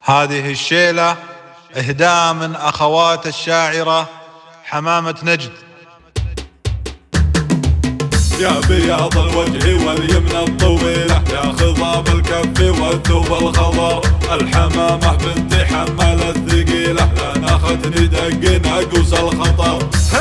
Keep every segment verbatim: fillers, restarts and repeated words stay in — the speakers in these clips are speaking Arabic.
هذه الشيلة إهداء من أخوات الشاعرة حمامة نجد. يا بياض الوجه واليمنى الطويلة، يا خضاب الكف والثوب الخضر، الحمامة بنت حمال الثقيلة، لا ناخذني دق ناقوس الخطر.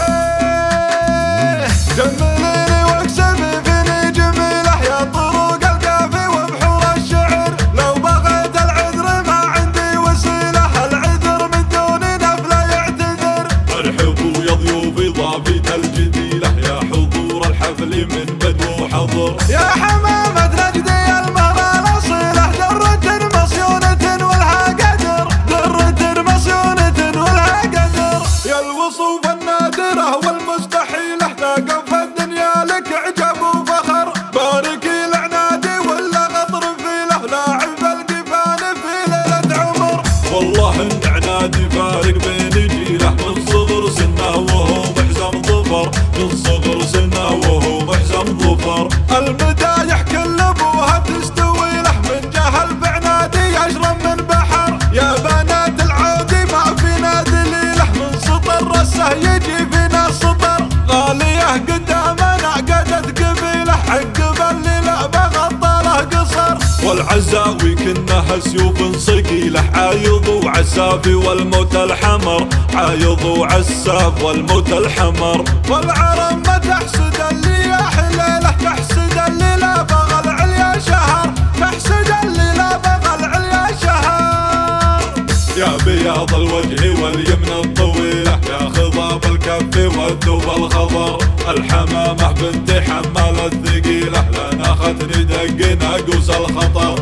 جمليني واكسبي فيني جميلة، يا طرق الكافي وبحور الشعر، لو بغيت العذر ما عندي وسيلة، العذر من دون نفله يعتذر. ارحبوا يا ضيوفي ضافية الجديلة، يا حضور الحفل من بدو حضر. يا حمامة نجدي المرأة الأصيلة، درة مصيونة والها قدر، درة مصيونة والها قدر. يا الوصوف النادرة والمستحيلة، ثاقب الدنيا لك عجب وفخر، باركي العنادي ولا غطر فيله، لاعب القفان في ليلة عمر. والله ان عنادي فارق بين جيله، من صغر سنه وهو محزم ظفر، من صغر سنه وهو محزم ظفر. المدايح كل ابوها تستوي له، من جهل بعنادي يشرب من بحر. يا بنات العودي ما في نادي ليله، من سطر رسه يجي فينا سطر. غاليه قدامنا قدت قبيله، عقب الليله بغطى له قصر. والعزاوي كنها سيوف صقيله، عايض وعسافي والموت الحمر، عايض وعساف والموت الحمر. والعرم ما تحسد اللي يا حليله، تحسد اللي لا بغى العليا شهر، تحسد اللي لا بغى العليا شهر. يا بياض الوجه واليمنى الطويلة، يا خضاب الكف والثوب الخضر، الحمامة بنت حمال الثقيلة، لا ناخذني دق ناقوس الخطر.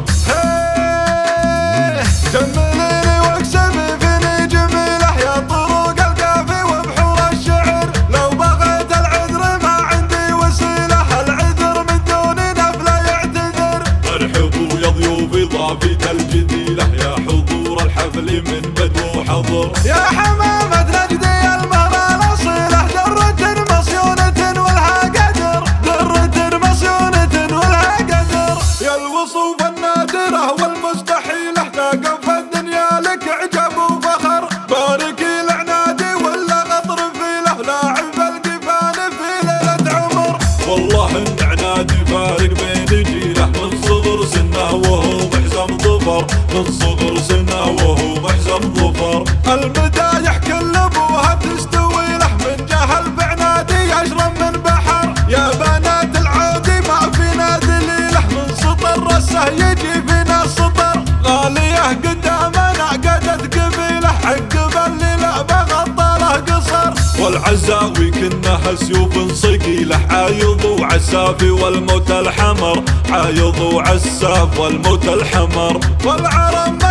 جمليني واكسبي فيني جميلة، يا طرق الكافي وبحور الشعر، لو بغيت العذر ما عندي وسيلة، العذر من دون نفله يعتذر. ارحبوا يا ضيوفي ضافية الجديلة، يا حضور الحفل من بدو حضر. يا حمامة نجدي المرأة الأصيلة، درة مصيونة والها قدر، درة مصيونة والها قدر. يا الوصوف النادرة والمستحيلة، ثاقب الدنيا لك عجب وفخر، باركي العنادي ولا غطر فيله، لاعب القفان في ليلة عمر. والله ان عنادي فارق بين جيله، من صغر سنه وهو محزم ظفر، من صغر سنه وهو محزم ظفر. المدايح كل ابوها تستوي له، من جهل بعنادي يشرب من بحر. يا بنات العودي ما في نادي ليله، من سطر رسه يجي فينا سطر. غاليه قدامنا قدت قبيله، عقب الليله بغطى له قصر. والعزاوي كنها سيوف صقيله، عايض وعسافي والموت الحمر، عايض وعساف والموت الحمر. والعرم